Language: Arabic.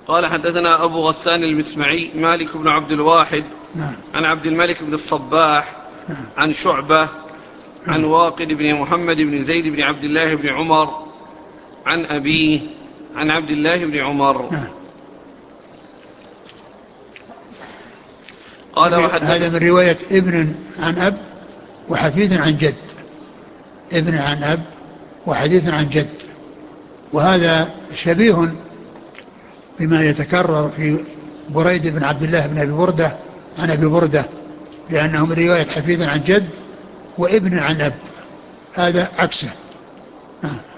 قال حدثنا أبو غسان المسمعي مالك بن عبد الواحد نعم. عن عبد الملك بن الصباح نعم. عن شعبة عن واقد بن محمد بن زيد بن عبد الله بن عمر عن أبيه عن عبد الله بن عمر. نعم. قال هذا من رواية ابن عن أب وحفيد عن جد، ابن عن أب وحديث عن جد، وهذا شبيه بما يتكرر في بريد بن عبد الله بن أبي بردة عن أبي بردة، لأنه من رواية حفيد عن جد وابن عن أب، هذا عكسه.